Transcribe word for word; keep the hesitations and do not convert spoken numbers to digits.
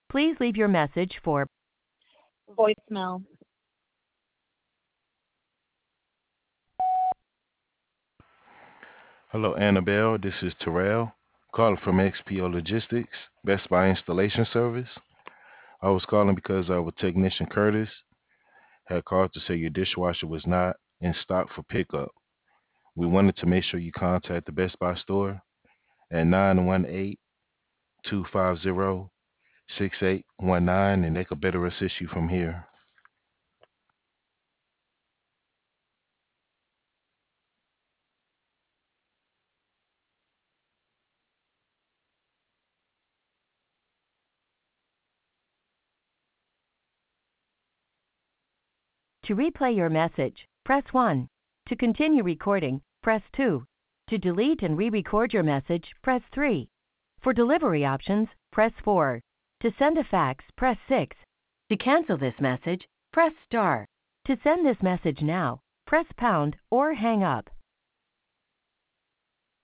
Please leave your message for Voicemail. Hello, Annabelle. This is Terrell, calling from X P O Logistics, Best Buy Installation Service. I was calling because our technician Curtis had called to say your dishwasher was not in stock for pickup. We wanted to make sure you contact the Best Buy store at nine one eight, two five zero, six eight one nine and they could better assist you from here. To replay your message, press one. To continue recording, press two. To delete and re-record your message, press three. For delivery options, press four. To send a fax, press six. To cancel this message, press star. To send this message now, press pound or hang up.